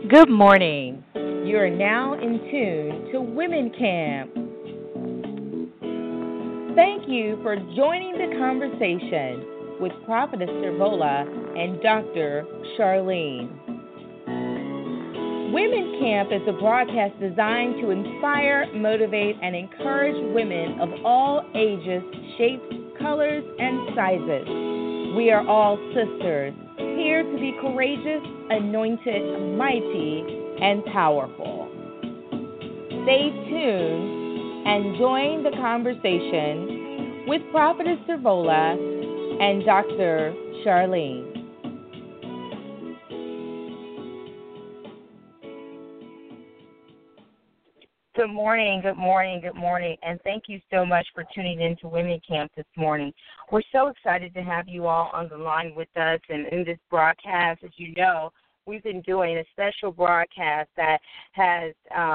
Good morning. You are now in tune to Women Camp. Thank you for joining the conversation with Prophetess Servola and Dr. Charlene. Women Camp is a broadcast designed to inspire, motivate, and encourage women of all ages, shapes, colors, and sizes. We are all sisters, here to be courageous, anointed, mighty, and powerful. Stay tuned and join the conversation with Prophetess Servola and Dr. Charlene. Good morning, good morning, good morning, and thank you so much for tuning in to Women Camp this morning. We're so excited to have you all on the line with us, and in this broadcast, as you know, we've been doing a special broadcast that has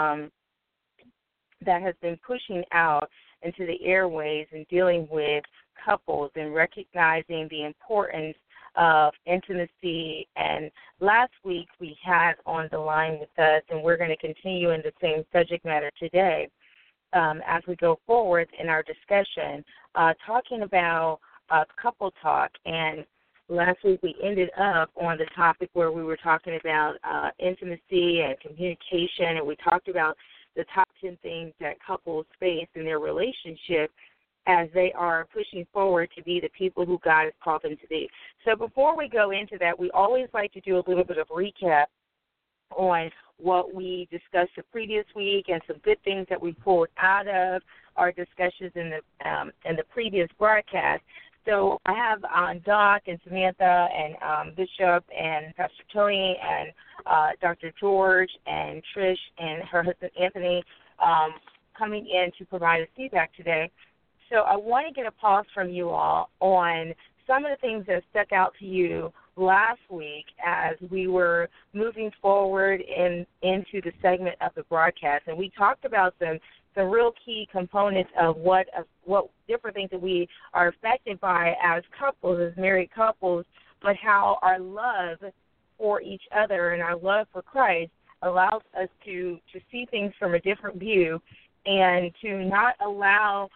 been pushing out into the airways and dealing with couples and recognizing the importance of intimacy. And last week we had on the line with us, and we're going to continue in the same subject matter today as we go forward in our discussion, talking about couple talk. And last week we ended up on the topic where we were talking about intimacy and communication, and we talked about the top 10 things that couples face in their relationship as they are pushing forward to be the people who God has called them to be. So before we go into that, we always like to do a little bit of recap on what we discussed the previous week and some good things that we pulled out of our discussions in the previous broadcast. So I have Doc and Samantha and Bishop and Pastor Tony and Dr. George and Trish and her husband Anthony coming in to provide us feedback today. So I want to get a pause from you all on some of the things that stuck out to you last week as we were moving forward into the segment of the broadcast. And we talked about some real key components of what different things that we are affected by as couples, as married couples, but how our love for each other and our love for Christ allows us to see things from a different view and to not allow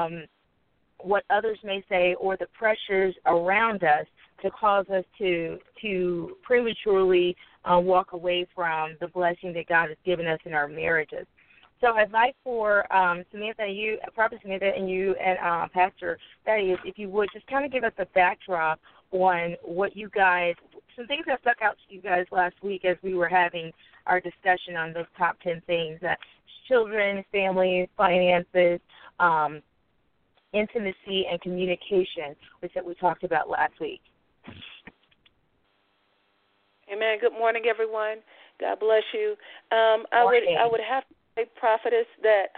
what others may say or the pressures around us to cause us to prematurely walk away from the blessing that God has given us in our marriages. So I'd like for Samantha, Prophet Samantha, and you and Pastor Thaddeus, if you would, just kind of give us a backdrop on what you guys, some things that stuck out to you guys last week as we were having our discussion on those top 10 things, children, families, finances, intimacy, and communication, which that we talked about last week. Amen. Good morning, everyone. God bless you. I would have to say, Prophetess, that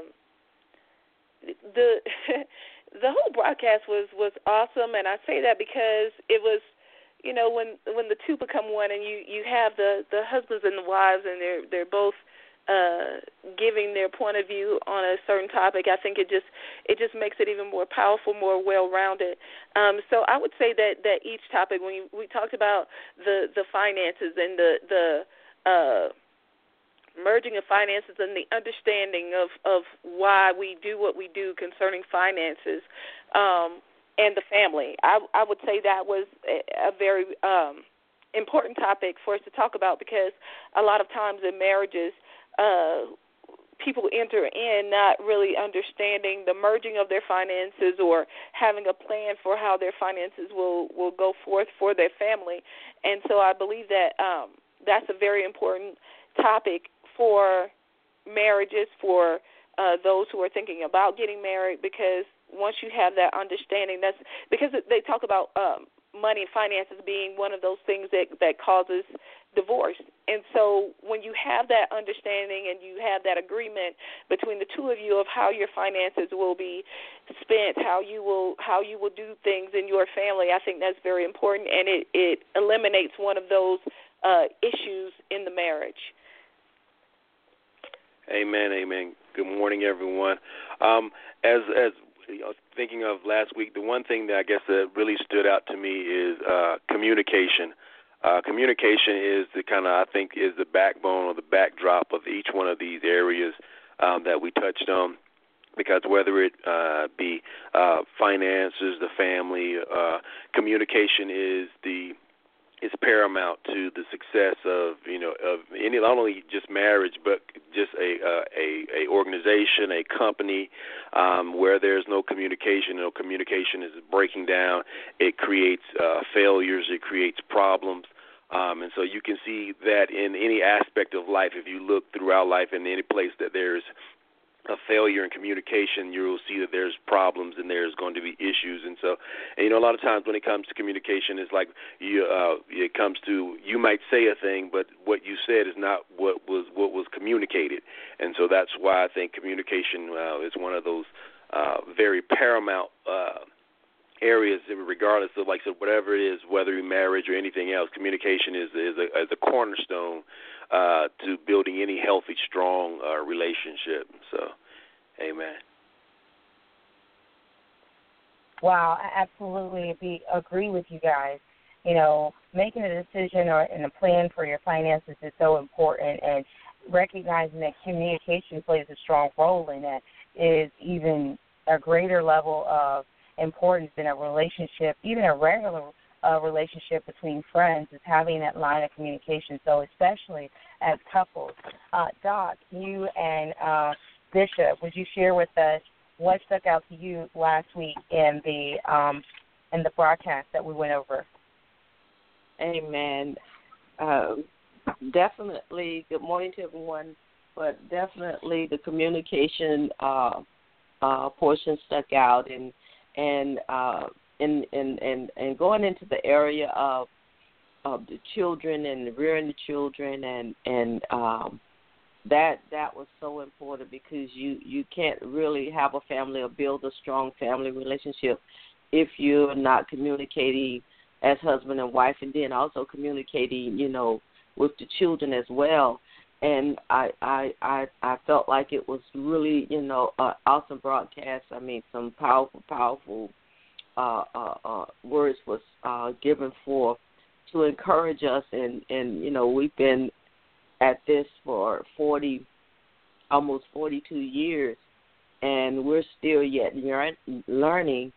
the the whole broadcast was awesome, and I say that because it was, you know, when the two become one, and you have the husbands and the wives, and they're both giving their point of view on a certain topic. I think it just makes it even more powerful, more well-rounded. So I would say that each topic, when we talked about the finances and the merging of finances and the understanding of why we do what we do concerning finances and the family, I would say that was a very important topic for us to talk about, because a lot of times in marriages, people enter in not really understanding the merging of their finances or having a plan for how their finances will go forth for their family. And so I believe that that's a very important topic for marriages, for those who are thinking about getting married, because once you have that understanding, that's because they talk about money and finances being one of those things that causes divorce. And so when you have that understanding and you have that agreement between the two of you of how your finances will be spent, how you will do things in your family, I think that's very important, and it eliminates one of those issues in the marriage. Amen, amen. Good morning, everyone. As you know, thinking of last week, the one thing that I guess that really stood out to me is communication. Communication is the kind of, I think, is the backbone or the backdrop of each one of these areas that we touched on. Because whether it be finances, the family, communication is paramount to the success of any, not only just marriage but just a organization, a company. Where there's no communication is breaking down. It creates failures. It creates problems. And so you can see that in any aspect of life. If you look throughout life, in any place that there's a failure in communication, you'll see that there's problems and there's going to be issues. And so, a lot of times when it comes to communication, it's like it comes to, you might say a thing, but what you said is not what was communicated. And so that's why I think communication is one of those very paramount areas, regardless of, like I said, whatever it is, whether in marriage or anything else. Communication is a cornerstone to building any healthy, strong relationship. So, amen. Wow, I absolutely agree with you guys. Making a decision and a plan for your finances is so important, and recognizing that communication plays a strong role in that is even a greater level of importance in a relationship, even a regular relationship between friends, is having that line of communication. So especially as couples. Doc, you and Bishop, would you share with us what stuck out to you last week in the broadcast that we went over? Amen. Definitely, good morning to everyone, but definitely the communication portion stuck out, and going into the area of the children and rearing the children, and that was so important, because you can't really have a family or build a strong family relationship if you're not communicating as husband and wife, and then also communicating, with the children as well. And I felt like it was really, an awesome broadcast. I mean, some powerful words was given to encourage us, and we've been at this for almost 42 years, and we're still yet learning,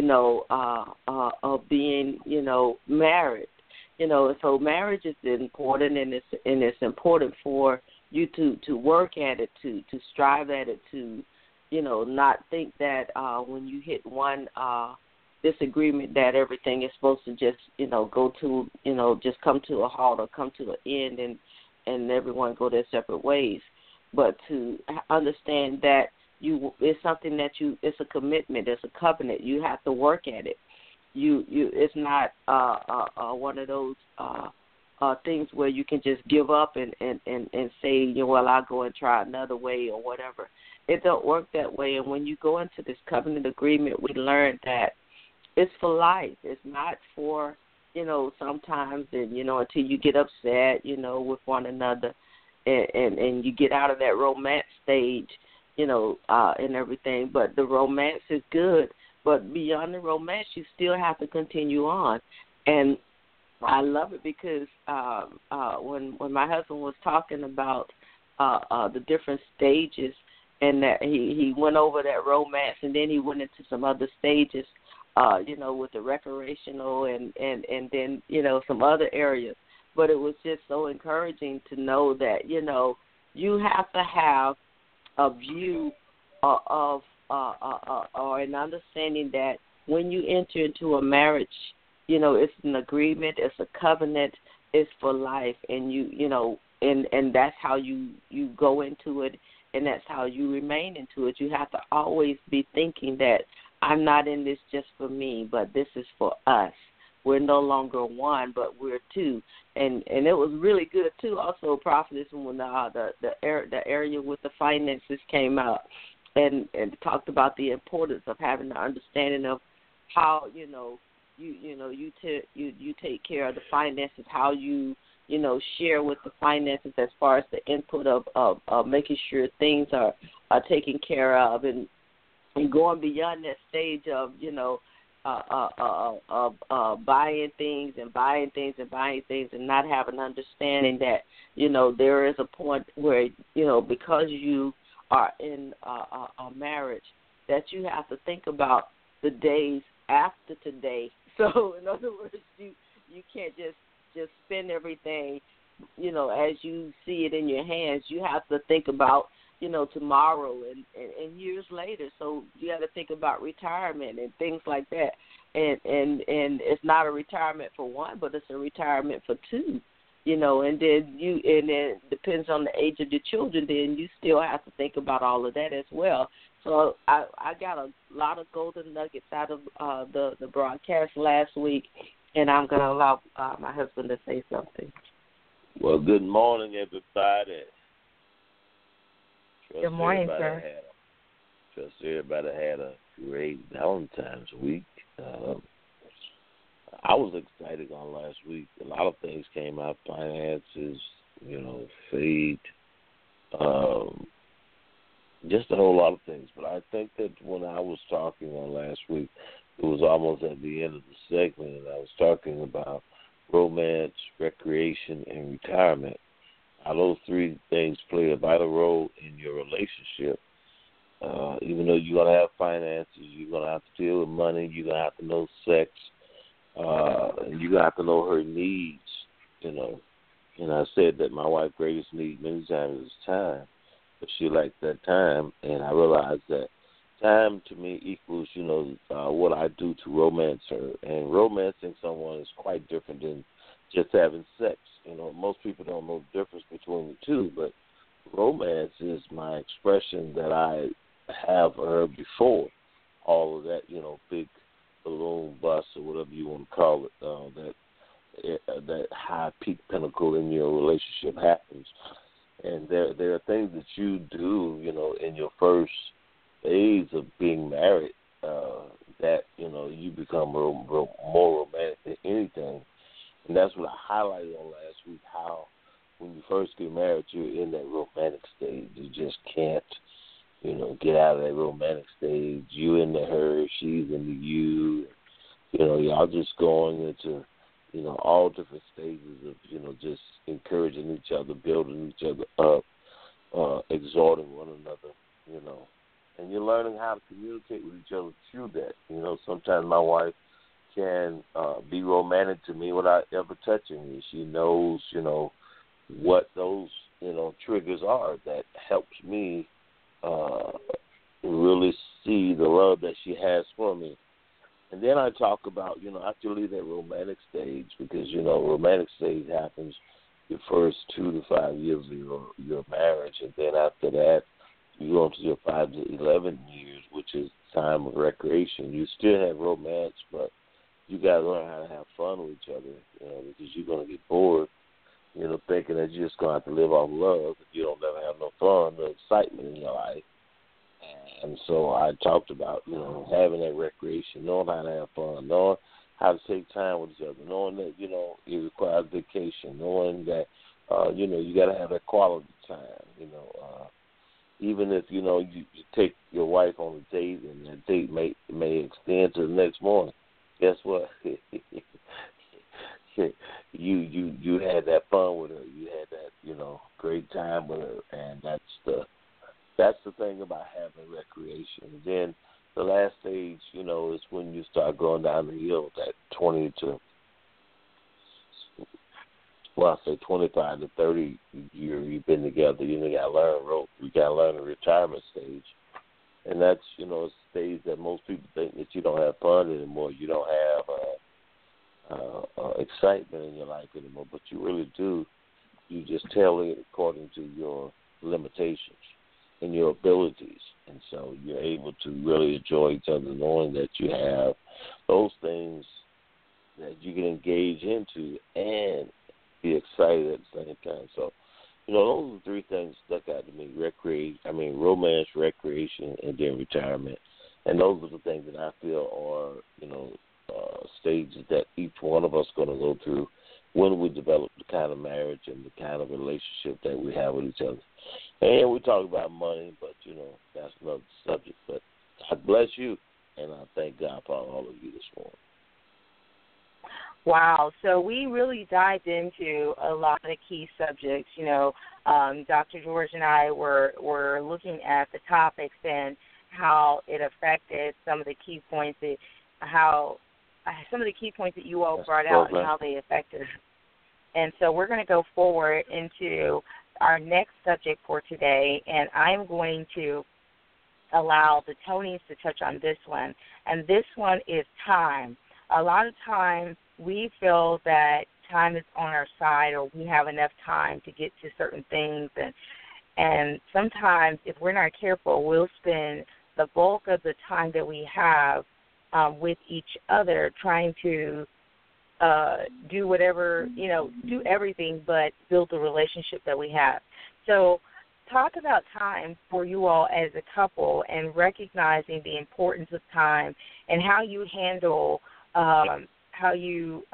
of being, married. So marriage is important, and it's important for you to work at it, to strive at it, to, not think that when you hit one disagreement that everything is supposed to just, go to, just come to a halt or come to an end, and everyone go their separate ways. But to understand that it's something that it's a commitment, it's a covenant. You have to work at it. It's not one of those things where you can just give up and say, well, I'll go and try another way or whatever. It don't work that way. And when you go into this covenant agreement, we learned that it's for life. It's not for, sometimes, and, until you get upset, with one another, and you get out of that romance stage, and everything. But the romance is good. But beyond the romance, you still have to continue on. And I love it because when my husband was talking about the different stages, and that he went over that romance, and then he went into some other stages, with the recreational and then, some other areas. But it was just so encouraging to know that, you have to have a view of or an understanding that when you enter into a marriage, it's an agreement, it's a covenant, it's for life, and and that's how you go into it, and that's how you remain into it. You have to always be thinking that I'm not in this just for me, but this is for us. We're no longer one, but we're two. And it was really good too. Also, Prophetess, when the area with the finances came out, and talked about the importance of having the understanding of how you take care of the finances, how you share with the finances as far as the input of making sure things are taken care of, and going beyond that stage of buying things and not have an understanding that, there is a point where, because you are in a marriage, that you have to think about the days after today. So, in other words, you can't just spend everything, as you see it in your hands. You have to think about, tomorrow and years later. So you got to think about retirement and things like that. And it's not a retirement for one, but it's a retirement for two. And then it depends on the age of your children. Then you still have to think about all of that as well. So I got a lot of golden nuggets out of the broadcast last week, and I'm going to allow my husband to say something. Well, good morning, everybody. Good morning, sir. Trust everybody had a great Valentine's week. I was excited on last week. A lot of things came out, finances, fate, just a whole lot of things. But I think that when I was talking on last week, it was almost at the end of the segment, and I was talking about romance, recreation, and retirement. How those three things play a vital role in your relationship. Even though you're going to have finances, you're going to have to deal with money, you're going to have to know sex, and you're going to have to know her needs, And I said that my wife's greatest need many times is time. But she likes that time, and I realized that time to me equals, what I do to romance her. And romancing someone is quite different than just having sex. Most people don't know the difference between the two, but romance is my expression that I have for her before all of that, big balloon bust or whatever you want to call it, that high peak pinnacle in your relationship happens. And there are things that you do, in your first phase of being married, that, you become more romantic than anything. And that's what I highlighted on last week, how when you first get married, you're in that romantic stage. You just can't, get out of that romantic stage. You into her, she's into you. Y'all just going into, all different stages of, just encouraging each other, building each other up, exhorting one another, And you're learning how to communicate with each other through that. Sometimes my wife can be romantic to me without ever touching me. She knows, what those, triggers are that helps me really see the love that she has for me. And then I talk about, after you leave that romantic stage, because, romantic stage happens your first 2 to 5 years of your marriage. And then after that, you go into your 5 to 11 years, which is time of recreation. You still have romance, but you got to learn how to have fun with each other, because you're going to get bored, thinking that you're just going to have to live off love if you don't ever have no fun, no excitement in your life. And so I talked about, having that recreation, knowing how to have fun, knowing how to take time with each other, knowing that, it requires vacation, knowing that, you got to have that quality time, even if, you take your wife on a date and that date may extend to the next morning. Guess what? you had that fun with her. You had that, great time with her, and that's the thing about having recreation. And then the last stage, is when you start going down the hill, that 25 to 30 year you've been together. You got to learn rope. You got to learn the retirement stage. And that's, a stage that most people think that you don't have fun anymore. You don't have excitement in your life anymore, but you really do. You just tailor it according to your limitations and your abilities. And so you're able to really enjoy each other, knowing that you have those things that you can engage into and be excited at the same time. So, those are the three things stuck out to me: romance, recreation, and then retirement. And those are the things that I feel are, stages that each one of us going to go through when we develop the kind of marriage and the kind of relationship that we have with each other. And we talk about money, but, that's another subject. But God bless you. And I thank God for all of you this morning. Wow. So we really dived into a lot of the key subjects. Dr. George and I were looking at the topics and how it affected some of the key points that you all brought out and how they affected. And so we're going to go forward into our next subject for today, and I'm going to allow the Tonys to touch on this one. And this one is time. A lot of times we feel that time is on our side, or we have enough time to get to certain things, and sometimes if we're not careful, we'll spend the bulk of the time that we have with each other trying to do whatever, do everything but build the relationship that we have. So talk about time for you all as a couple and recognizing the importance of time and how you handle how you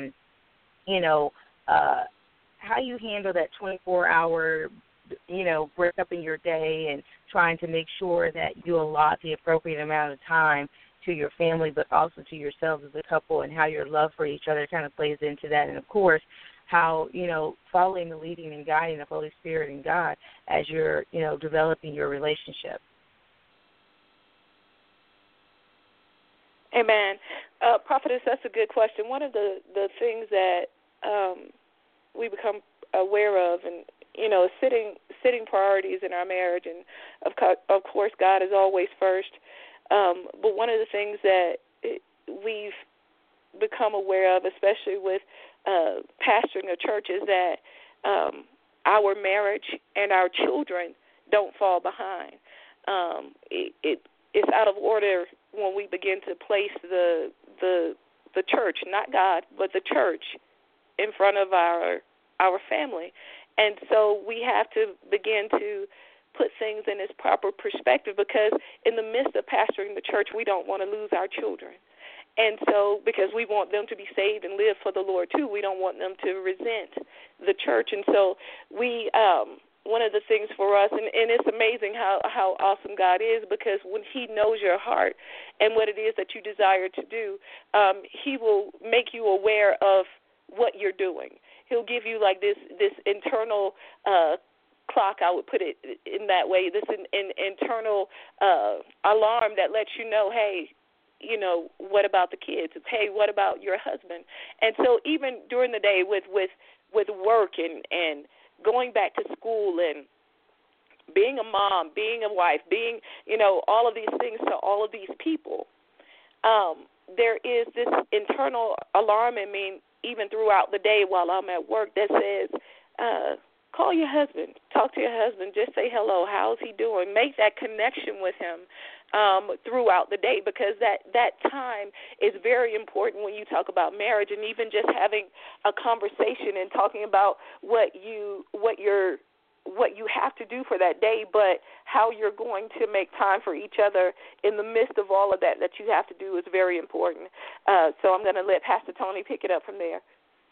handle that 24-hour, break up in your day and trying to make sure that you allot the appropriate amount of time to your family, but also to yourselves as a couple, and how your love for each other kind of plays into that. And, of course, how, following the leading and guiding of Holy Spirit and God as you're, developing your relationship. Amen. Prophetess, that's a good question. One of the things that we become aware of, and, setting priorities in our marriage, and, of course, God is always first. But one of the things that we've become aware of, especially with pastoring a church, is that our marriage and our children don't fall behind. It's out of order when we begin to place the church, not God, but the church, in front of our family. And so we have to begin to put things in its proper perspective, because in the midst of pastoring the church, we don't want to lose our children. And so, because we want them to be saved and live for the Lord too, we don't want them to resent the church. And so we, one of the things for us, and it's amazing how awesome God is, because when He knows your heart and what it is that you desire to do, He will make you aware of what you're doing. He'll give you like this internal clock, I would put it in that way, this internal alarm that lets you know, hey, what about the kids? Hey, what about your husband? And so even during the day with work and going back to school and being a mom, being a wife, being, all of these things to all of these people, there is this internal alarm in me, even throughout the day while I'm at work, that says, call your husband, talk to your husband, just say hello, how's he doing? Make that connection with him throughout the day, because that time is very important when you talk about marriage, and even just having a conversation and talking about what you have to do for that day, but how you're going to make time for each other in the midst of all of that you have to do is very important. So I'm going to let Pastor Tony pick it up from there.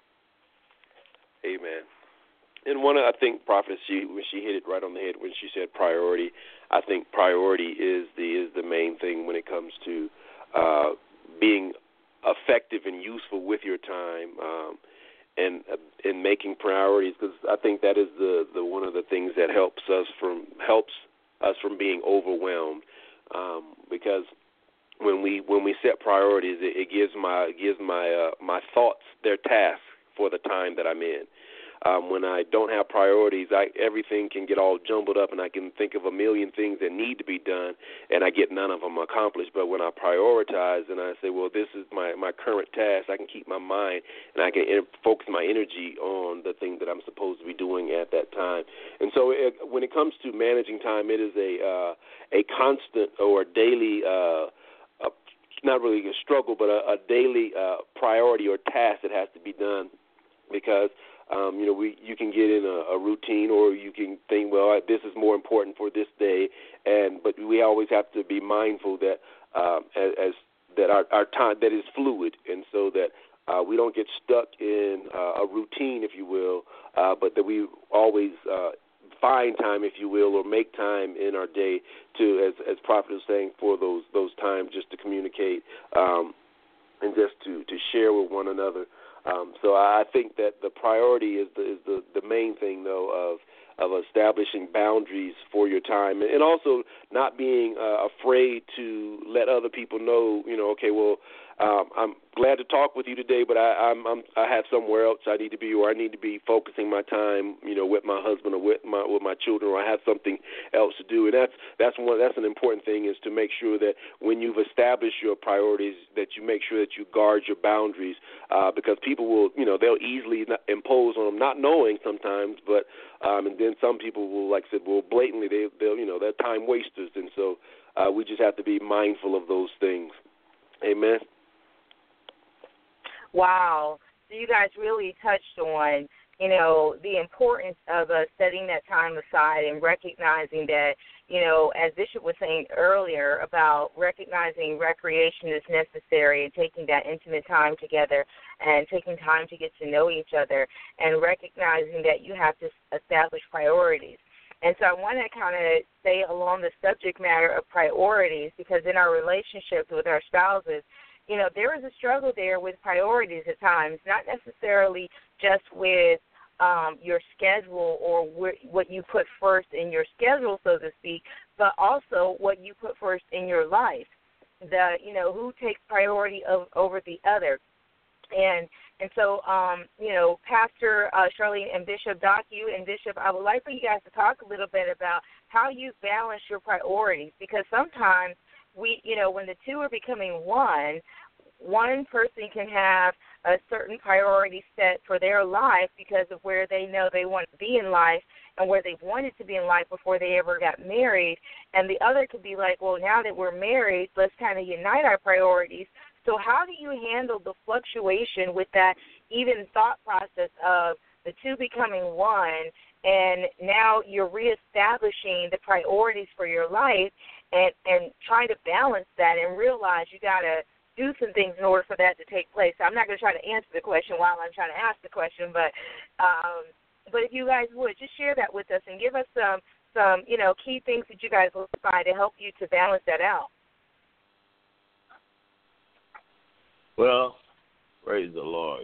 Amen. And I think, Prophet, when she hit it right on the head when she said priority, I think priority is the main thing when it comes to being effective and useful with your time, and making priorities, because I think that is the one of the things that helps us from being overwhelmed, because when we set priorities, it gives my thoughts their task for the time that I'm in. When I don't have priorities, everything can get all jumbled up, and I can think of a million things that need to be done, and I get none of them accomplished. But when I prioritize and I say, well, this is my current task, I can keep my mind, and I can focus my energy on the thing that I'm supposed to be doing at that time. And so when it comes to managing time, it is a constant or daily not really a struggle, but a daily priority or task that has to be done, because you can get in a routine, or you can think, well, this is more important for this day, but we always have to be mindful that that our time that is fluid, and so that we don't get stuck in a routine, if you will, but that we always find time, if you will, or make time in our day to, as Prophet was saying, for those times just to communicate and just to share with one another. So I think that the priority is the main thing, though, of establishing boundaries for your time, and also not being afraid to let other people know, okay, well, I'm glad to talk with you today, but I have somewhere else I need to be, or I need to be focusing my time, with my husband or with my children, or I have something else to do. And that's an important thing, is to make sure that when you've established your priorities, that you make sure that you guard your boundaries, because people will, they'll easily impose on them, not knowing sometimes, but and then some people will, like I said, blatantly they're time wasters, and so we just have to be mindful of those things. Amen. Wow. So you guys really touched on, the importance of us setting that time aside and recognizing that, as Bishop was saying earlier about recognizing recreation is necessary and taking that intimate time together and taking time to get to know each other and recognizing that you have to establish priorities. And so I want to kind of stay along the subject matter of priorities, because in our relationships with our spouses, there is a struggle there with priorities at times, not necessarily just with your schedule or what you put first in your schedule, so to speak, but also what you put first in your life. Who takes priority over the other. And so, Pastor Charlene and Bishop Doc, you and Bishop, I would like for you guys to talk a little bit about how you balance your priorities, because sometimes when the two are becoming one person can have a certain priority set for their life because of where they know they want to be in life and where they wanted to be in life before they ever got married, and the other could be like, well, now that we're married, let's kind of unite our priorities. So how do you handle the fluctuation with that even thought process of the two becoming one, and now you're reestablishing the priorities for your life and trying to balance that and realize you got to do some things in order for that to take place? So I'm not going to try to answer the question while I'm trying to ask the question, but if you guys would, just share that with us and give us some key things that you guys will find to help you to balance that out. Well, praise the Lord.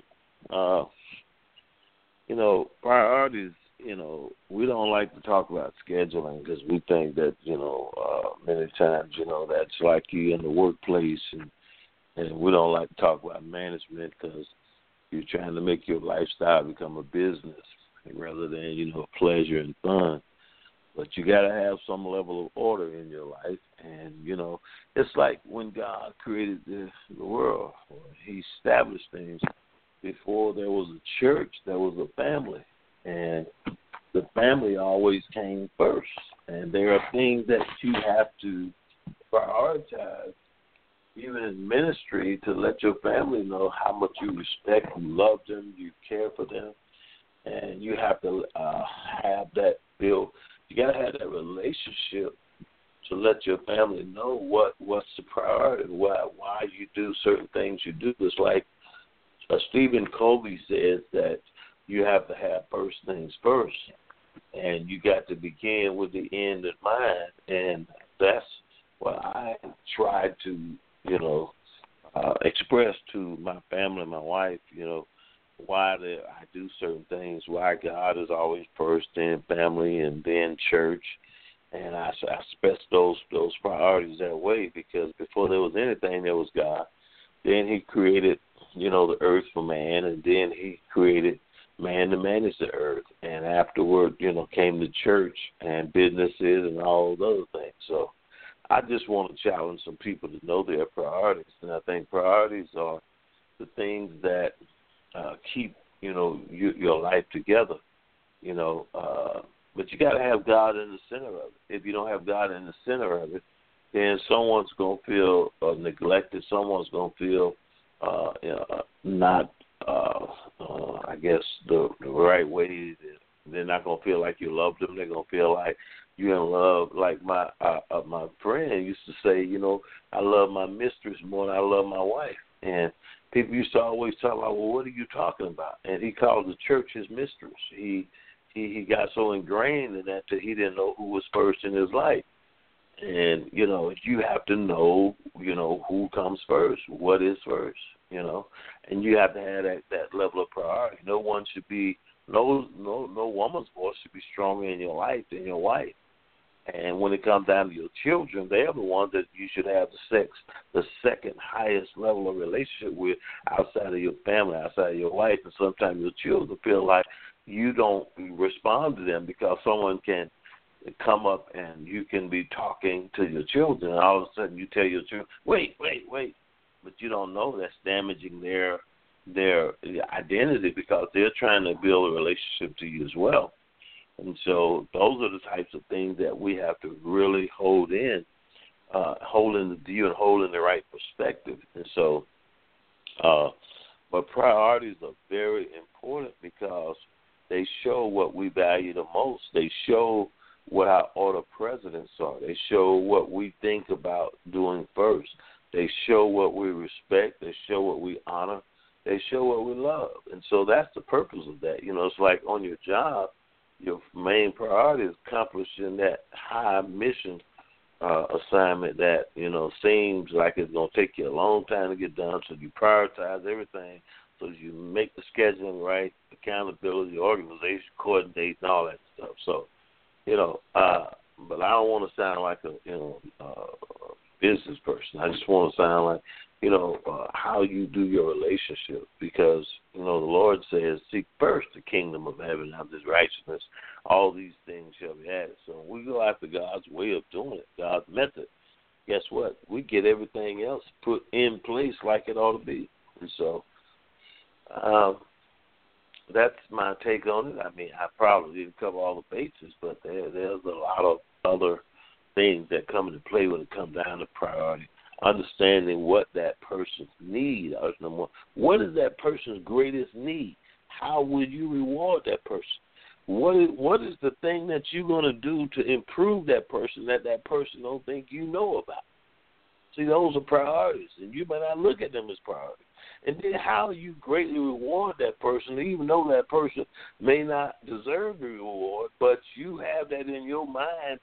Priorities, we don't like to talk about scheduling because we think that, many times, that's like you in the workplace, and we don't like to talk about management because you're trying to make your lifestyle become a business rather than, pleasure and fun. But you got to have some level of order in your life. And, it's like when God created the world, he established things. Before there was a church, there was a family. And the family always came first. And there are things that you have to prioritize, even in ministry, to let your family know how much you respect, you love them, you care for them. And you have to have that built. You got to have that relationship to let your family know what's the priority, why you do certain things you do. It's like Stephen Covey says that you have to have first things first, and you got to begin with the end in mind. And that's what I try to, express to my family, my wife, why I do certain things, why God is always first, then family, and then church. And I express those priorities that way, because before there was anything, there was God. Then he created, the earth for man, and then he created man to manage the earth. And afterward, came the church and businesses and all those other things. So I just want to challenge some people to know their priorities. And I think priorities are the things that keep, your life together, but you got to have God in the center of it. If you don't have God in the center of it, then someone's going to feel neglected. Someone's going to feel not, I guess, the right way. They're not going to feel like you love them. They're going to feel like you're in love. Like my friend used to say, I love my mistress more than I love my wife. And people used to always talk about, well, what are you talking about? And he called the church his mistress. He he got so ingrained in that he didn't know who was first in his life. And, you have to know, who comes first, what is first, and you have to have that level of priority. No one should be, no woman's voice should be stronger in your life than your wife. And when it comes down to your children, they're the ones that you should have the second highest level of relationship with outside of your family, outside of your wife. And sometimes your children feel like you don't respond to them because someone can come up and you can be talking to your children, and all of a sudden you tell your children, wait, but you don't know that's damaging their identity because they're trying to build a relationship to you as well. And so those are the types of things that we have to really hold in the view and hold in the right perspective. And so, but priorities are very important because they show what we value the most. They show what our order of precedence are. They show what we think about doing first. They show what we respect. They show what we honor. They show what we love. And so that's the purpose of that. It's like on your job, your main priority is accomplishing that high mission assignment that, seems like it's going to take you a long time to get done. So you prioritize everything so you make the scheduling right, accountability, organization, coordinate, and all that stuff. So, but I don't want to sound like a business person. I just want to sound like, how you do your relationship because, the Lord says, seek first the kingdom of heaven and his righteousness. All these things shall be added. So when we go after God's way of doing it, God's method, guess what? We get everything else put in place like it ought to be. And so that's my take on it. I mean, I probably didn't cover all the bases, but there's a lot of other things that come into play when it comes down to priority. Understanding what that person's need is number one. What is that person's greatest need? How will you reward that person? What is the thing that you're going to do to improve that person that person don't think you know about? See, those are priorities, and you may not look at them as priorities. And then how you greatly reward that person, even though that person may not deserve the reward, but you have that in your mind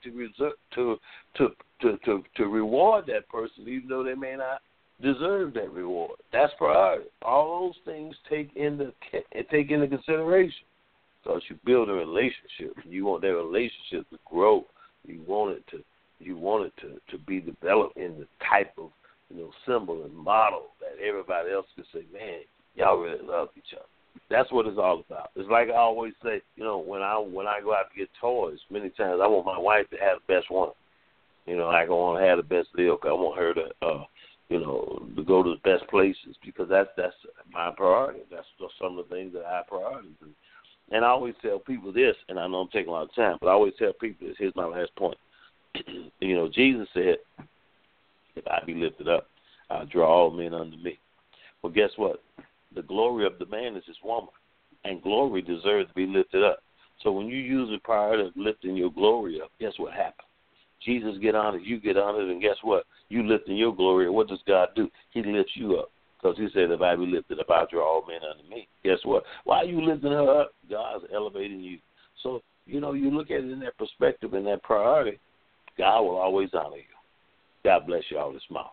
to reward that person, even though they may not deserve that reward. That's priority. All those things take into consideration because you build a relationship. You want that relationship to grow. You want it to be developed in the type of symbol and model that everybody else can say, man, y'all really love each other. That's what it's all about. It's like I always say, when I go out to get toys, many times I want my wife to have the best one. I want to have the best deal. I want her to, to go to the best places because that's my priority. That's some of the things that I prioritize. And I always tell people this, and I know I'm taking a lot of time, but I always tell people this. Here's my last point. Jesus said, if I be lifted up, I'll draw all men unto me. Well, guess what? The glory of the man is his woman, and glory deserves to be lifted up. So when you use the power of lifting your glory up, guess what happens? Jesus get honored, you get honored, and guess what? You lifting your glory, what does God do? He lifts you up. Because he said, if I be lifted up, I'll draw all men unto me. Guess what? Why are you lifting her up? God's elevating you. So, you look at it in that perspective and that priority, God will always honor you. God bless you all this morning.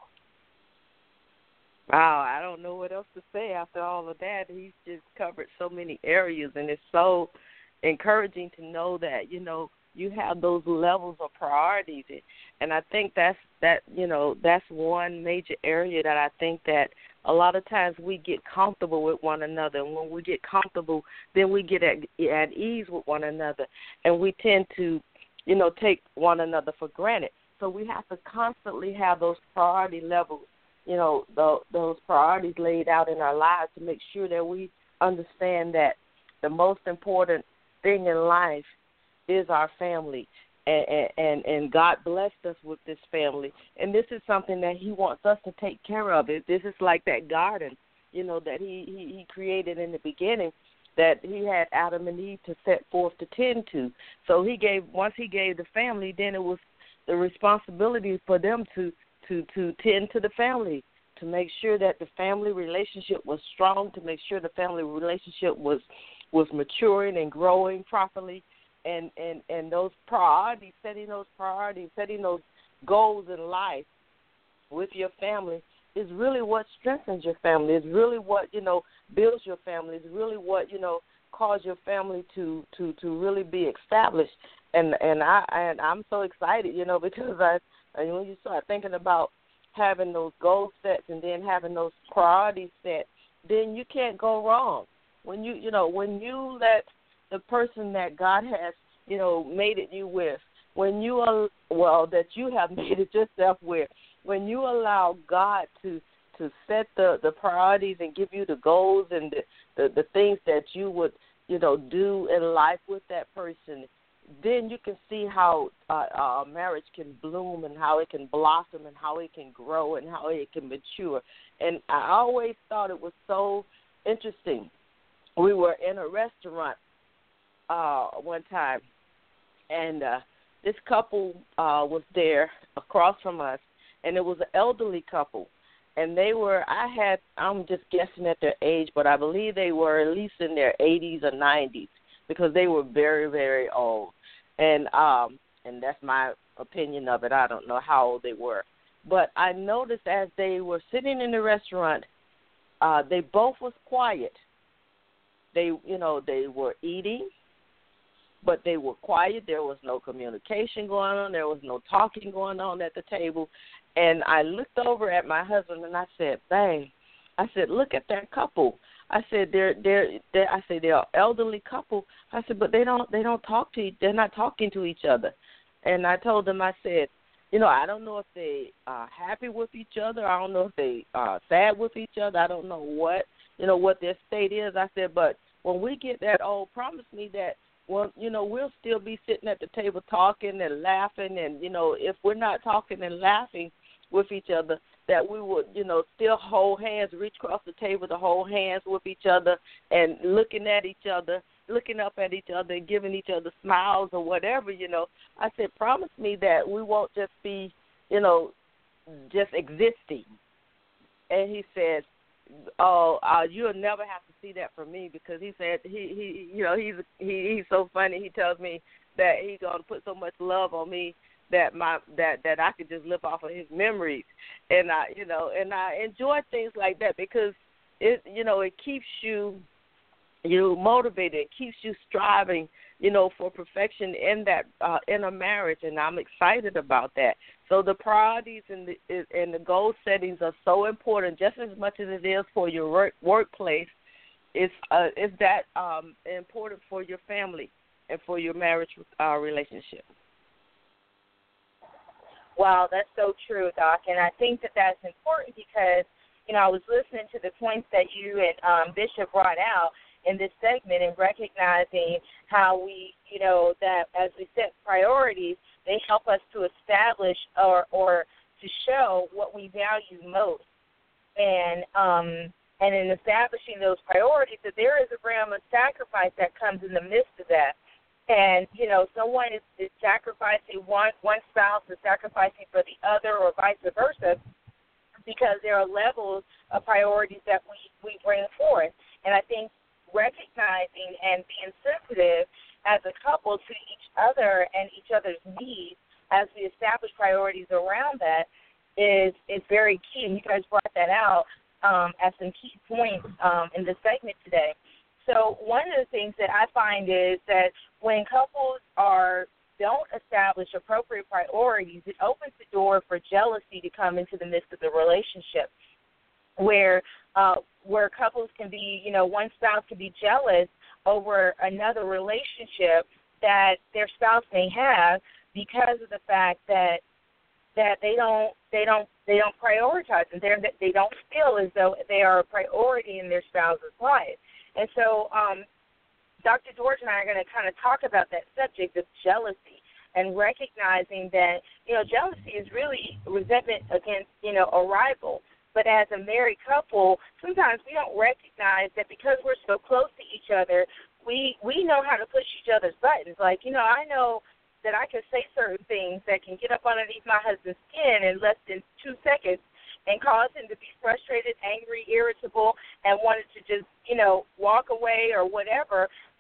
Wow, I don't know what else to say after all of that. He's just covered so many areas, and it's so encouraging to know that, you have those levels of priorities. And I think that's one major area that I think that a lot of times we get comfortable with one another. And when we get comfortable, then we get at ease with one another. And we tend to, take one another for granted. So we have to constantly have those priority levels, those priorities laid out in our lives to make sure that we understand that the most important thing in life is our family. And God blessed us with this family. And this is something that he wants us to take care of. This is like that garden, that he created in the beginning that he had Adam and Eve to set forth to tend to. So once he gave the family, then it was the responsibility for them to tend to the family, to make sure that the family relationship was strong, to make sure the family relationship was maturing and growing properly, and those priorities, setting those goals in life with your family is really what strengthens your family. It's really what, builds your family. It's really what, cause your family to really be established. And I'm so excited, because when you start thinking about having those goal sets and then having those priorities set, then you can't go wrong. When you let the person that God has, mated you with, that you have mated yourself with, when you allow God to set the priorities and give you the goals and the things that you would, do in life with that person, then you can see how a marriage can bloom and how it can blossom and how it can grow and how it can mature. And I always thought it was so interesting. We were in a restaurant one time, and this couple was there across from us, and it was an elderly couple. And I'm just guessing at their age, but I believe they were at least in their 80s or 90s because they were very, very old. And that's my opinion of it. I don't know how old they were. But I noticed as they were sitting in the restaurant, they both was quiet. They were eating, but they were quiet. There was no communication going on. There was no talking going on at the table. And I looked over at my husband and I said, "Babe," I said, "look at that couple." I said, they're an elderly couple. I said, but they're not talking to each other. And I told them, I said, I don't know if they are happy with each other. I don't know if they are sad with each other. I don't know what their state is. I said, but when we get that old, promise me that, we'll still be sitting at the table talking and laughing. And, if we're not talking and laughing with each other, that we would, still hold hands, reach across the table to hold hands with each other and looking at each other, looking up at each other and giving each other smiles or whatever, I said, promise me that we won't just be, just existing. And he said, you'll never have to see that from me, because he said he's so funny. He tells me that he's going to put so much love on me that I could just live off of his memories, and I enjoy things like that because it keeps you motivated, it keeps you striving, for perfection in that in a marriage, and I'm excited about that. So the priorities and the goal settings are so important, just as much as it is for your workplace. It's that important for your family and for your marriage relationship. Wow, that's so true, Doc. And I think that that's important because, I was listening to the points that you and Bishop brought out in this segment and recognizing how we, that as we set priorities, they help us to establish or to show what we value most. And in establishing those priorities, that there is a realm of sacrifice that comes in the midst of that. And, someone is sacrificing one spouse is sacrificing for the other or vice versa, because there are levels of priorities that we bring forth. And I think recognizing and being sensitive as a couple to each other and each other's needs as we establish priorities around that is very key. And you guys brought that out as some key points in the segment today. So one of the things that I find is that when couples don't establish appropriate priorities, it opens the door for jealousy to come into the midst of the relationship, where couples can be, one spouse can be jealous over another relationship that their spouse may have because of the fact that they don't prioritize and they don't feel as though they are a priority in their spouse's life. And so Dr. George and I are going to kind of talk about that subject of jealousy and recognizing that, jealousy is really resentment against, a rival. But as a married couple, sometimes we don't recognize that because we're so close to each other, we know how to push each other's buttons. Like, I know that I can say certain things that can get up underneath my husband's skin in less than 2 seconds and cause him to be frustrated, angry, irritable, and wanted to just, walk away or whatever.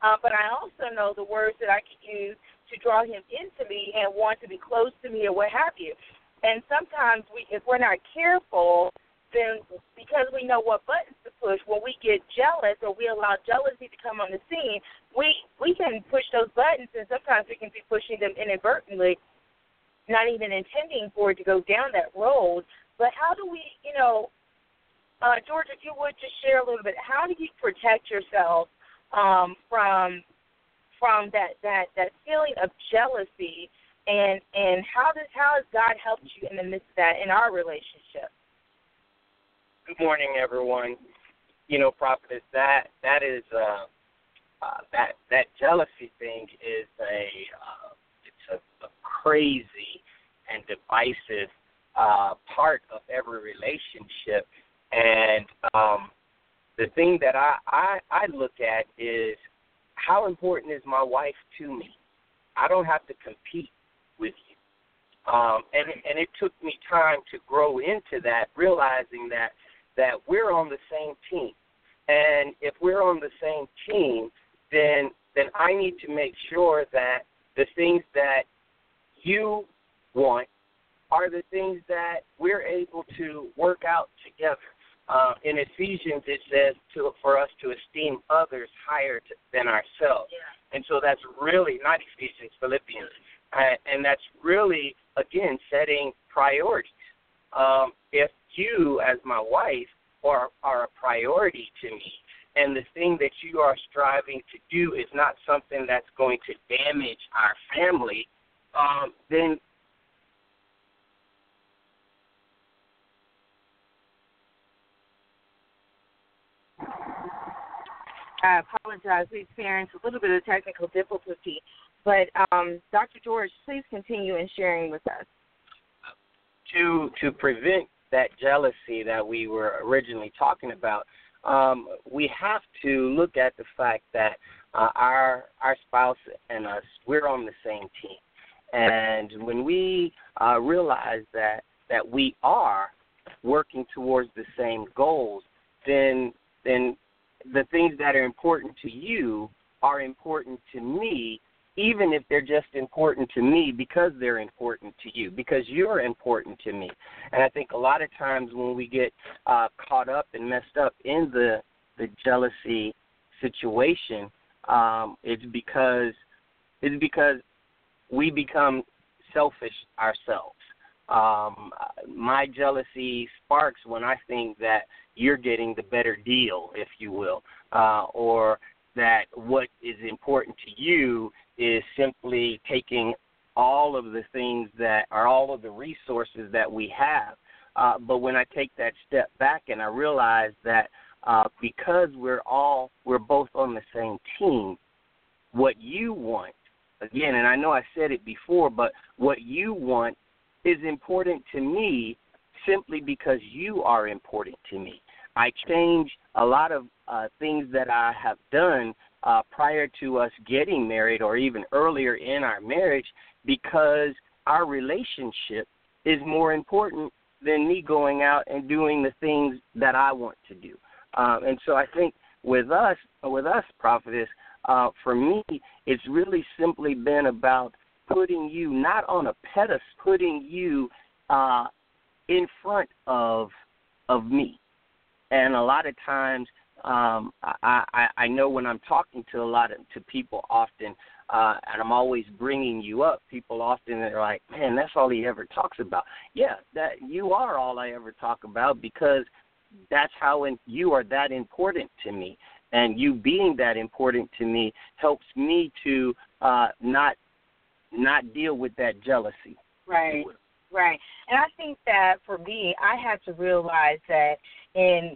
but I also know the words that I can use to draw him into me and want to be close to me or what have you. And sometimes if we're not careful, then because we know what buttons to push, when we get jealous or we allow jealousy to come on the scene, we can push those buttons, and sometimes we can be pushing them inadvertently, not even intending for it to go down that road. But how do we, George, if you would just share a little bit, how do you protect yourself from that feeling of jealousy, and how has God helped you in the midst of that in our relationship? Good morning, everyone. Prophetess, that is that jealousy thing is a crazy and divisive part of every relationship. And the thing that I look at is, how important is my wife to me? I don't have to compete with you. And it took me time to grow into that, realizing that we're on the same team. And if we're on the same team, then I need to make sure that the things that you want are the things that we're able to work out together. In Ephesians, it says for us to esteem others higher than ourselves. Yeah. And so that's really, not Ephesians, Philippians. And that's really, again, setting priorities. If you, as my wife, are a priority to me, and the thing that you are striving to do is not something that's going to damage our family, then I apologize. We experienced a little bit of technical difficulty. But, Dr. George, please continue in sharing with us. To prevent that jealousy that we were originally talking about, we have to look at the fact that our spouse and us, we're on the same team. And when we realize that we are working towards the same goals, then the things that are important to you are important to me, even if they're just important to me because they're important to you, because you're important to me. And I think a lot of times when we get caught up and messed up in the jealousy situation, it's because we become selfish ourselves. My jealousy sparks when I think that you're getting the better deal, if you will, or that what is important to you is simply taking all of the things that are all of the resources that we have. But when I take that step back and I realize that because we're both on the same team, what you want, again, and I know I said it before, but what you want is important to me simply because you are important to me. I change a lot of things that I have done prior to us getting married or even earlier in our marriage because our relationship is more important than me going out and doing the things that I want to do. And so I think with us, Prophetess, for me, it's really simply been about putting you not on a pedestal, putting you in front of me. And a lot of times, I know when I'm talking to people often, and I'm always bringing you up, people often are like, man, that's all he ever talks about. Yeah, that you are all I ever talk about because that's how you are that important to me. And you being that important to me helps me to not deal with that jealousy. Right, right. And I think that for me, I had to realize that in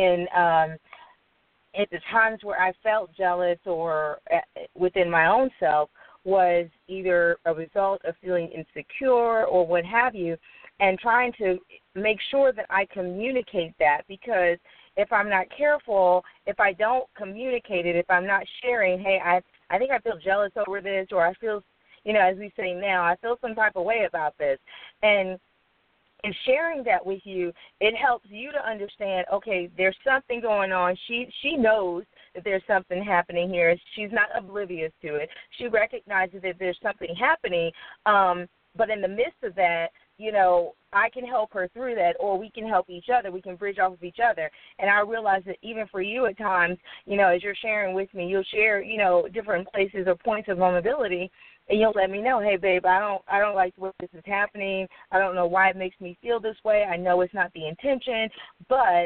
the times where I felt jealous or within my own self was either a result of feeling insecure or what have you, and trying to make sure that I communicate that, because if I'm not careful, if I don't communicate it, if I'm not sharing, hey, I think I feel jealous over this, or I feel, as we say now, I feel some type of way about this. And in sharing that with you, it helps you to understand, okay, there's something going on. She knows that there's something happening here. She's not oblivious to it. She recognizes that there's something happening, but in the midst of that, I can help her through that, or we can help each other. We can bridge off of each other. And I realize that even for you at times, as you're sharing with me, you'll share, different places or points of vulnerability, and you'll let me know, hey, babe, I don't like the way this is happening. I don't know why it makes me feel this way. I know it's not the intention, but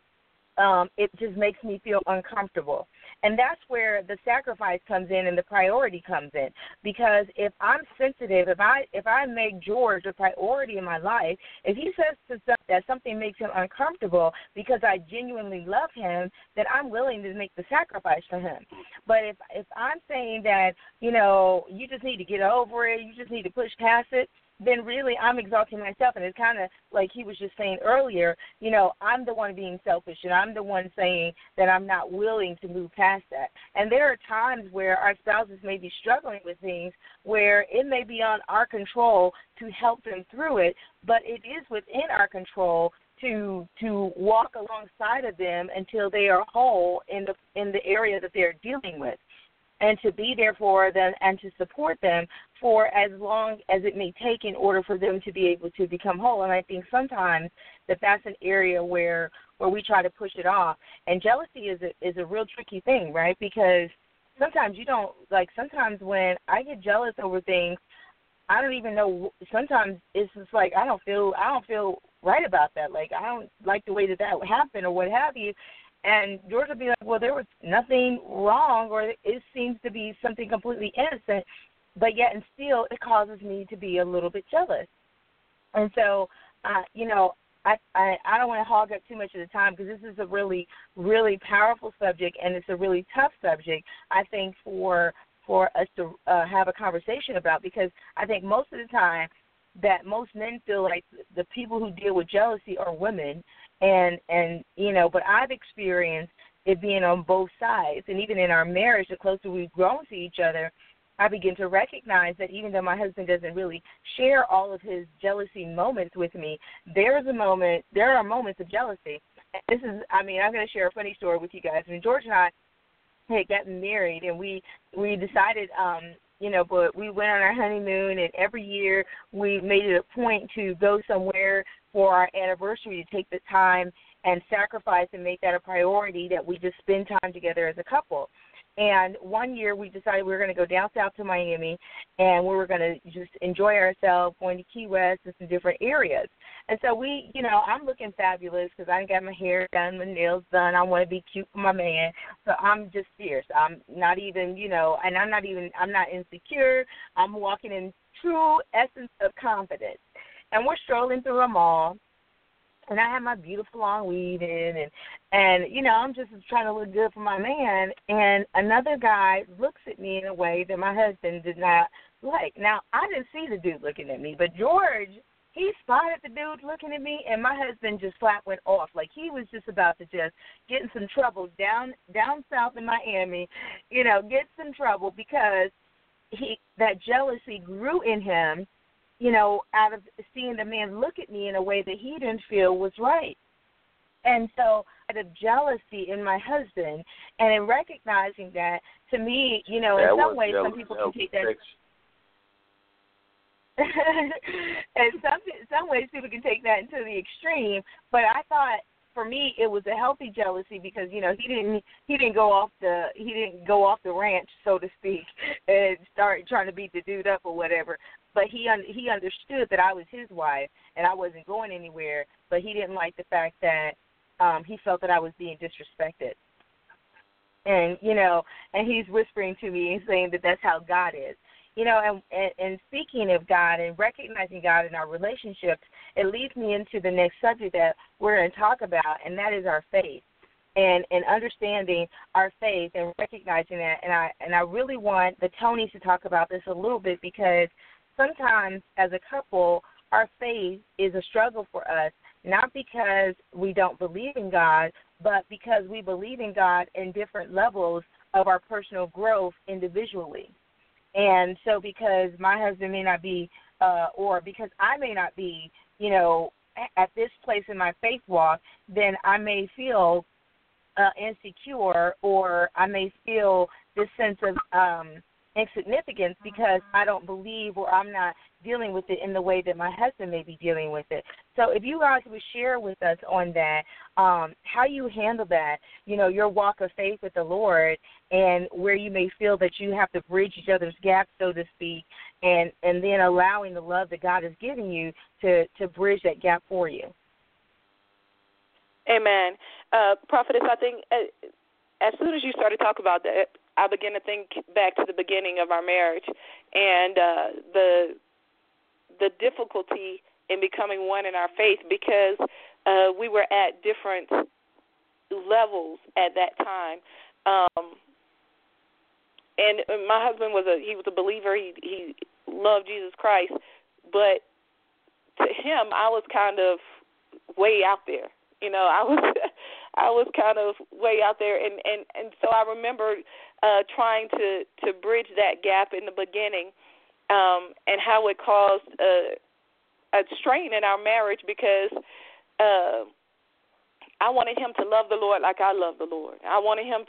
it just makes me feel uncomfortable. And that's where the sacrifice comes in and the priority comes in. Because if I'm sensitive, if I make George a priority in my life, if he says that something makes him uncomfortable because I genuinely love him, then I'm willing to make the sacrifice for him. But if I'm saying that, you just need to get over it, you just need to push past it, then really I'm exalting myself. And it's kind of like he was just saying earlier, I'm the one being selfish, and I'm the one saying that I'm not willing to move past that. And there are times where our spouses may be struggling with things where it may be on our control to help them through it, but it is within our control to walk alongside of them until they are whole in the area that they're dealing with, and to be there for them and to support them for as long as it may take in order for them to be able to become whole. And I think sometimes that's an area where we try to push it off. And jealousy is a real tricky thing, right? Because sometimes sometimes when I get jealous over things, I don't even know. Sometimes it's just like I don't feel right about that. Like I don't like the way that happened or what have you. And George will be like, well, there was nothing wrong, or it seems to be something completely innocent, but yet and still it causes me to be a little bit jealous. And so, I don't want to hog up too much of the time because this is a really, really powerful subject, and it's a really tough subject, I think, for us to have a conversation about, because I think most of the time that most men feel like the people who deal with jealousy are women. But I've experienced it being on both sides. And even in our marriage, the closer we've grown to each other, I begin to recognize that even though my husband doesn't really share all of his jealousy moments with me, there are moments of jealousy. And I'm going to share a funny story with you guys. When George and I had gotten married, and we decided, but we went on our honeymoon, and every year we made it a point to go somewhere for our anniversary to take the time and sacrifice and make that a priority, that we just spend time together as a couple. And one year we decided we were going to go down south to Miami, and we were going to just enjoy ourselves, going to Key West and some different areas. And so I'm looking fabulous because I got my hair done, my nails done. I want to be cute for my man. So I'm just fierce. I'm not even, and I'm not insecure. I'm walking in true essence of confidence. And we're strolling through a mall, and I have my beautiful long weave in, and I'm just trying to look good for my man. And another guy looks at me in a way that my husband did not like. Now, I didn't see the dude looking at me, but George, he spotted the dude looking at me, and my husband just flat went off. Like he was just about to just get in some trouble down south in Miami, get some trouble because that jealousy grew in him, out of seeing the man look at me in a way that he didn't feel was right. And so out of jealousy in my husband, and in recognizing that, to me, in some ways, some people can take that. And some ways people can take that into the extreme. But I thought, for me, it was a healthy jealousy because he didn't go off the ranch, so to speak, and start trying to beat the dude up or whatever. But he understood that I was his wife and I wasn't going anywhere. But he didn't like the fact that he felt that I was being disrespected. And and he's whispering to me and saying that that's how God is. And speaking of God and recognizing God in our relationships, it leads me into the next subject that we're going to talk about, and that is our faith, and understanding our faith and recognizing that. And I really want the Tonys to talk about this a little bit, because sometimes as a couple, our faith is a struggle for us, not because we don't believe in God, but because we believe in God in different levels of our personal growth individually. And so because my husband may not be, or because I may not be, at this place in my faith walk, then I may feel insecure, or I may feel this sense of insignificance because I don't believe or I'm not dealing with it in the way that my husband may be dealing with it. So if you guys would share with us on that, how you handle that, your walk of faith with the Lord, and where you may feel that you have to bridge each other's gap, so to speak, and then allowing the love that God has given you to bridge that gap for you. Amen. Prophetess, I think as soon as you started talking about that, I began to think back to the beginning of our marriage and the difficulty in becoming one in our faith, because we were at different levels at that time. And my husband was a believer. He loved Jesus Christ, but to him, I was kind of way out there. I was kind of way out there, and so I remember trying to bridge that gap in the beginning, and how it caused a strain in our marriage, because I wanted him to love the Lord like I love the Lord. I wanted him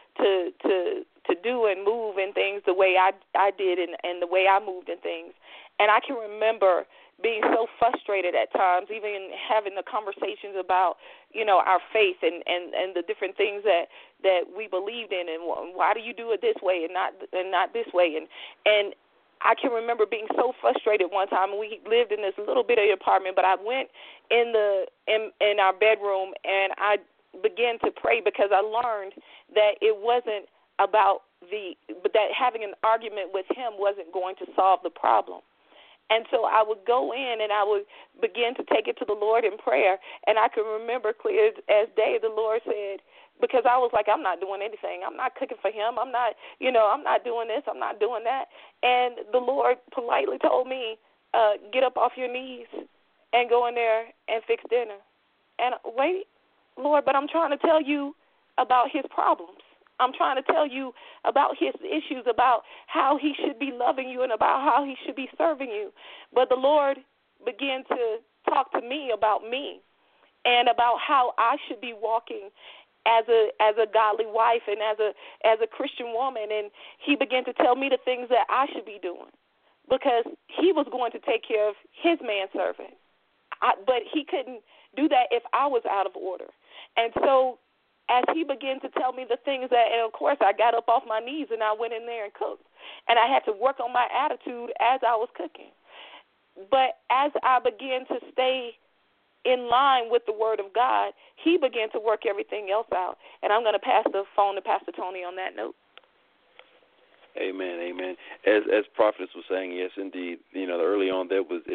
to do and move in things the way I did and the way I moved in things. And I can remember being so frustrated at times, even having the conversations about, our faith and the different things that we believed in, and why do you do it this way and not this way, and I can remember being so frustrated one time. We lived in this little bitty apartment, but I went in our bedroom and I began to pray, because I learned that it wasn't about that having an argument with him wasn't going to solve the problem. And so I would go in and I would begin to take it to the Lord in prayer. And I can remember clear as day, the Lord said, because I was like, I'm not doing anything. I'm not cooking for him. I'm not, I'm not doing this. I'm not doing that. And the Lord politely told me, get up off your knees and go in there and fix dinner. And wait, Lord, but I'm trying to tell you about his problems. I'm trying to tell you about his issues, about how he should be loving you and about how he should be serving you. But the Lord began to talk to me about me and about how I should be walking as a godly wife and as a Christian woman. And he began to tell me the things that I should be doing, because he was going to take care of his manservant. But he couldn't do that if I was out of order. And so as he began to tell me the things and of course I got up off my knees and I went in there and cooked. And I had to work on my attitude as I was cooking. But as I began to stay in line with the Word of God, he began to work everything else out. And I'm going to pass the phone to Pastor Tony on that note. Amen, amen. As Prophetess was saying, yes, indeed. Early on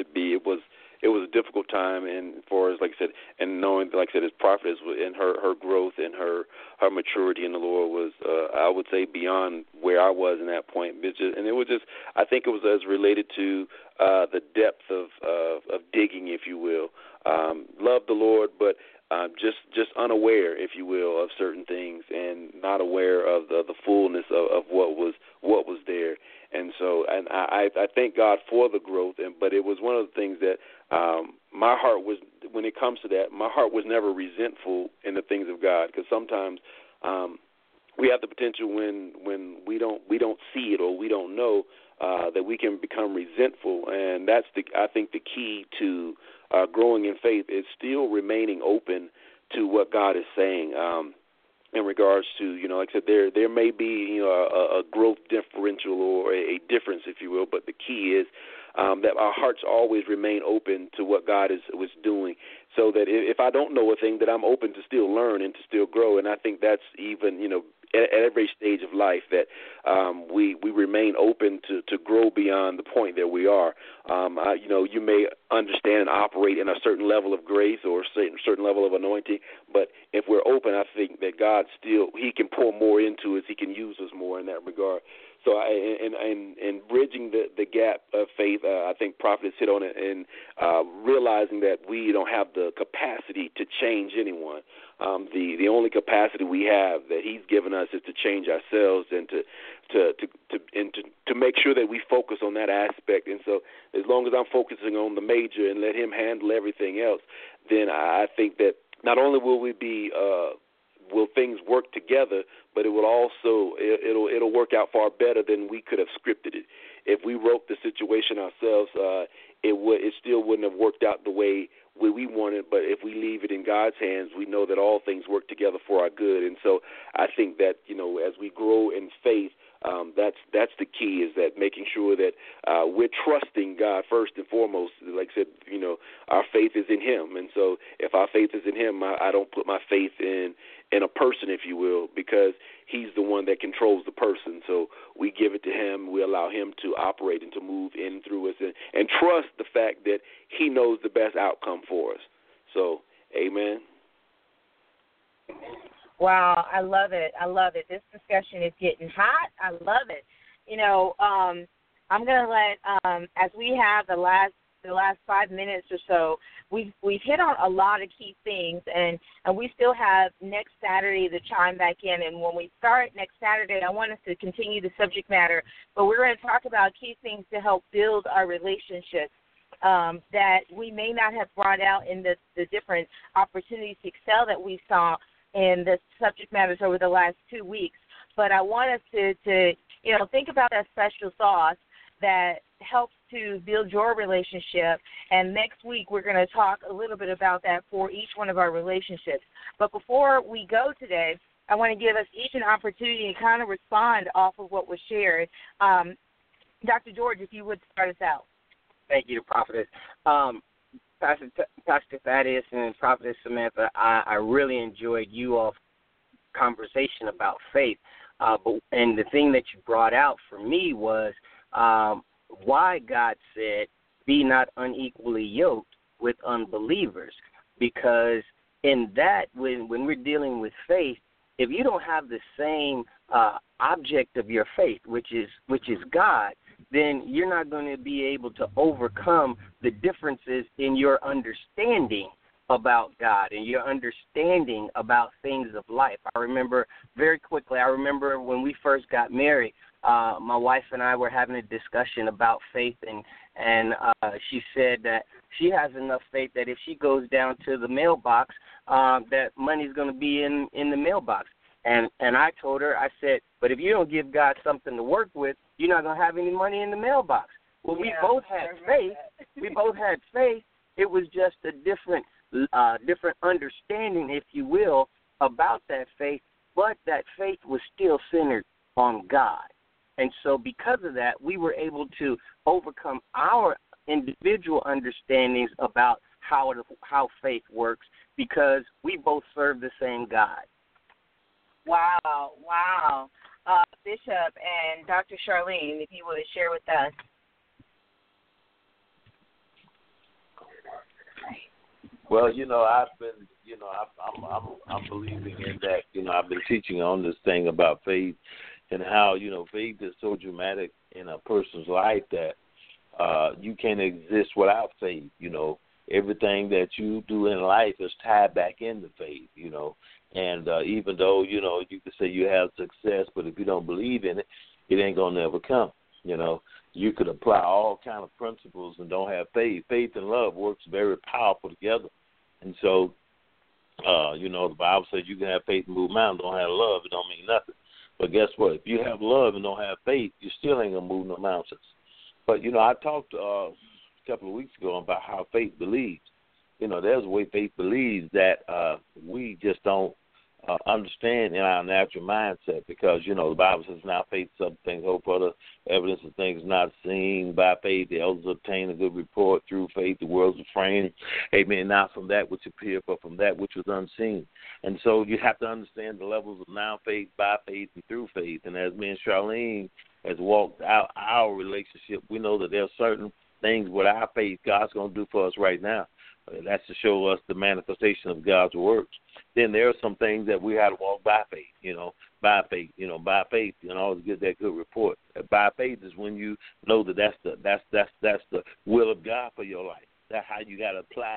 it was a difficult time, and for us, like I said, and knowing, like I said, as Prophetess in her growth and her maturity in the Lord was, I would say, beyond where I was in that point. I think it was as related to the depth of digging, if you will. Love the Lord, but just unaware, if you will, of certain things, and not aware of the fullness of what was there. And so, and I thank God for the growth, but it was one of the things that my heart was, when it comes to that, my heart was never resentful in the things of God, because sometimes we have the potential when we don't see it or we don't know that we can become resentful, and that's I think the key to growing in faith is still remaining open to what God is saying. In regards to, like I said, there may be, a growth differential or a difference, if you will, but the key is that our hearts always remain open to what God was doing, so that if I don't know a thing, that I'm open to still learn and to still grow. And I think that's even, at every stage of life, that we remain open to grow beyond the point that we are. You may understand and operate in a certain level of grace or a certain level of anointing, but if we're open, I think that God he can pour more into us. He can use us more in that regard. So, and bridging the gap of faith, I think Prophet hit on it, and realizing that we don't have the capacity to change anyone. The only capacity we have that He's given us is to change ourselves and to make sure that we focus on that aspect. And so, as long as I'm focusing on the major and let Him handle everything else, then I think that not only will we be will things work together, but it will also it'll work out far better than we could have scripted it. If we wrote the situation ourselves, it still wouldn't have worked out the way we wanted. But if we leave it in God's hands, we know that all things work together for our good. And so I think that, as we grow in faith, that's the key, is that making sure that we're trusting God first and foremost. Like I said, our faith is in Him. And so if our faith is in Him, I don't put my faith in a person, if you will, because He's the one that controls the person. So we give it to Him. We allow Him to operate and to move in and through us, and trust the fact that He knows the best outcome for us. So, amen. Wow, I love it. I love it. This discussion is getting hot. I love it. I'm going to let, as we have the last 5 minutes or so, we've hit on a lot of key things, and we still have next Saturday to chime back in. And when we start next Saturday, I want us to continue the subject matter, but we're going to talk about key things to help build our relationships that we may not have brought out in the different opportunities to excel that we saw in the subject matters over the last 2 weeks. But I want us to think about that special sauce that helps to build your relationship. And next week we're going to talk a little bit about that for each one of our relationships. But before we go today, I want to give us each an opportunity to kind of respond off of what was shared. Dr. George, if you would start us out. Thank you, Prophetess. Pastor Thaddeus and Prophetess Samantha, I really enjoyed you all's conversation about faith. And the thing that you brought out for me was why God said, be not unequally yoked with unbelievers. Because in that, when we're dealing with faith, if you don't have the same object of your faith, which is God, then you're not going to be able to overcome the differences in your understanding about God and your understanding about things of life. I remember very quickly, when we first got married, my wife and I were having a discussion about faith, and she said that she has enough faith that if she goes down to the mailbox, that money's going to be in the mailbox. And I told her, I said, but if you don't give God something to work with, you're not going to have any money in the mailbox. Well, we both had faith. We both had faith. It was just a different understanding, if you will, about that faith, but that faith was still centered on God. And so because of that, we were able to overcome our individual understandings about how faith works, because we both serve the same God. Wow. Bishop and Dr. Charlene, if you would share with us. Well, I've been, I'm believing in that. I've been teaching on this thing about faith and how, faith is so dramatic in a person's life that you can't exist without faith. Everything that you do in life is tied back into faith, And even though, you can say you have success, but if you don't believe in it, it ain't going to never come. You could apply all kind of principles and don't have faith. Faith and love works very powerful together. And so, the Bible says you can have faith and move mountains, don't have love, it don't mean nothing. But guess what? If you have love and don't have faith, you still ain't going to move no mountains. But, I talked a couple of weeks ago about how faith believes. There's a way faith believes that we just don't understand in our natural mindset, because, the Bible says now faith is something things hoped for, the evidence of things not seen. By faith the elders obtained a good report. Through faith the worlds were framed. Amen. Not from that which appeared, but from that which was unseen. And so you have to understand the levels of now faith, by faith, and through faith. And as me and Charlene has walked out our relationship, we know that there are certain things with our faith God's going to do for us right now. That's to show us the manifestation of God's works. Then there are some things that we have to walk by faith, by faith, always get that good report. By faith is when you know that that's the will of God for your life. That's how you got to apply it. You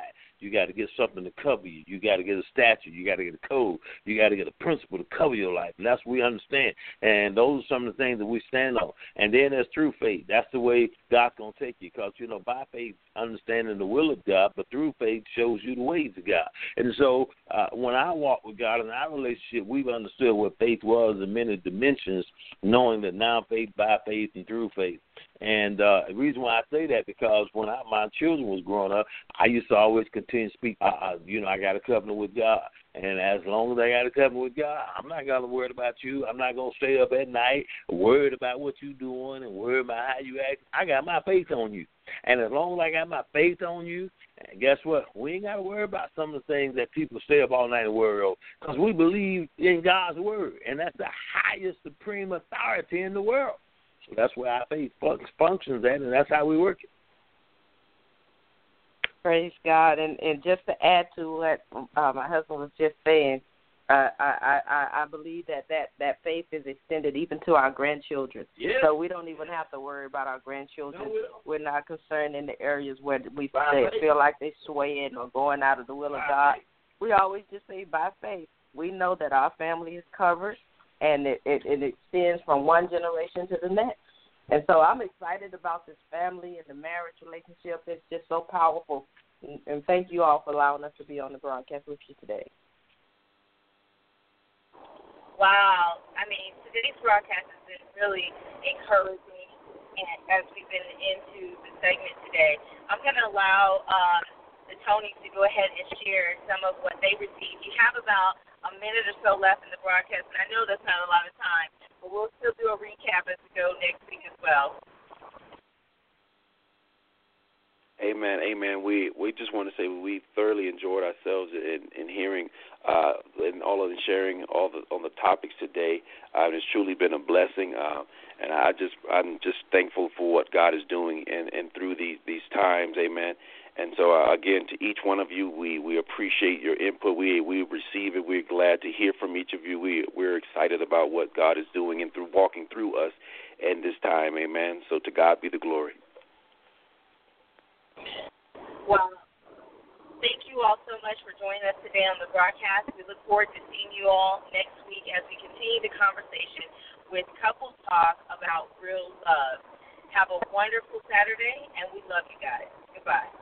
you got to get something to cover you. You got to get a statute. You got to get a code. You got to get a principle to cover your life. And that's what we understand. And those are some of the things that we stand on. And then there's true faith. That's the way God's going to take you. Because, by faith, understanding the will of God, but through faith shows you the ways of God. And so when I walk with God in our relationship, we've understood what faith was in many dimensions, knowing that now faith, by faith, and through faith. And the reason why I say that, because when my children was growing up, I used to always continue to speak, I got a covenant with God. And as long as I got a covenant with God, I'm not going to worry about you. I'm not going to stay up at night worried about what you're doing and worried about how you act. I got my faith on you. And as long as I got my faith on you, guess what? We ain't got to worry about some of the things that people stay up all night and worry over, because we believe in God's word, and that's the highest supreme authority in the world. So that's where our faith functions at, and that's how we work it. Praise God. And just to add to what my husband was just saying, I believe that faith is extended even to our grandchildren. Yeah. So we don't even have to worry about our grandchildren. No, we're not concerned in the areas where we feel like they're swaying or going out of the will of God. We always just say by faith. We know that our family is covered, and it extends from one generation to the next. And so I'm excited about this family and the marriage relationship. It's just so powerful. And thank you all for allowing us to be on the broadcast with you today. Wow. I mean, today's broadcast has been really encouraging, and as we've been into the segment today, I'm going to allow the Tonys to go ahead and share some of what they received. You have about a minute or so left in the broadcast, and I know that's not a lot of time, but we'll still do a recap as we go next week as well. Amen. We just want to say we thoroughly enjoyed ourselves in hearing and all of the sharing on the topics today. It's truly been a blessing, and I'm just thankful for what God is doing and through these times. Amen. And so again, to each one of you, we appreciate your input. We receive it. We're glad to hear from each of you. We're excited about what God is doing and through walking through us in this time. Amen. So to God be the glory. Well, thank you all so much for joining us today on the broadcast. We look forward to seeing you all next week as we continue the conversation with Couples Talk about real love. Have a wonderful Saturday, and we love you guys. Goodbye.